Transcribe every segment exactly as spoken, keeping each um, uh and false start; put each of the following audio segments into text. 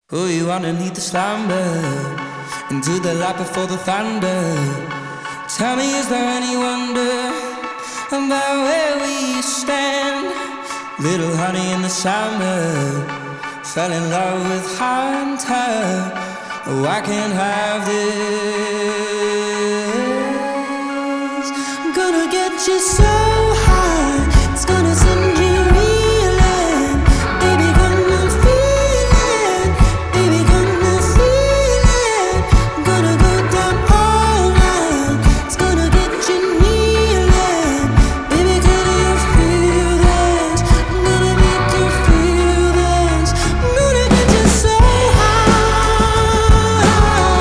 Pull you underneath the slumber, into the light before the thunder. Tell me, is there any wonder about where we stand? Little honey in the summer, fell in love with Hunter. Oh, I can't have this. I'm gonna get you so high, it's gonna send you reeling. Baby, gonna feel it. Baby, gonna feel it. I'm gonna go down all night, it's gonna get you kneeling. Baby, can you feel this? I'm gonna make you feel this. I'm gonna get you so high.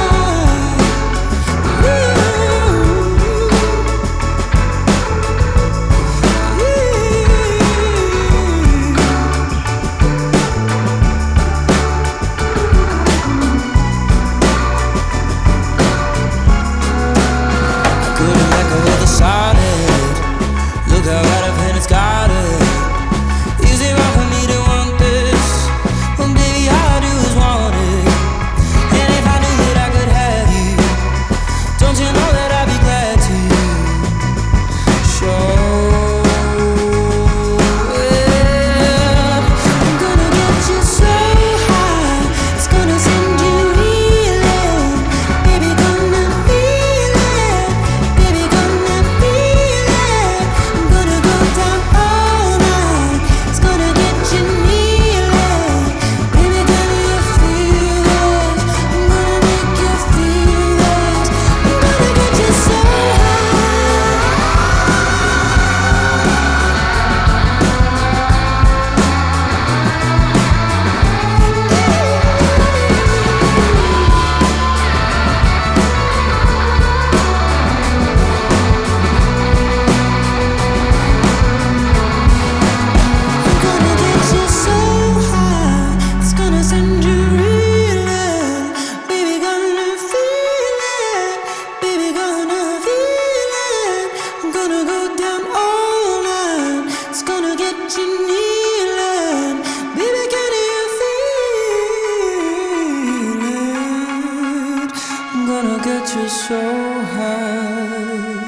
Couldn't let go of the solid. Look how right up and it's got it. Is it wrong for me to want this? Well, baby, all I do is want it. And if I knew that I could have you, don't you know that I'd be glad to show it. I'm gonna get you so high, it's gonna send you reeling. Baby, gonna feel it. Baby, gonna feel it. I'm gonna go down all night, it's gonna get you kneeling. Baby, can you feel this? I'm gonna make you feel this. I'm gonna get you so I'm gonna get you so high, it's gonna send you reeling. Baby, gonna feel it. Baby, gonna feel it. I'm gonna go down all night, it's gonna get you kneeling. Baby, can you feel it? I'm gonna get you so high.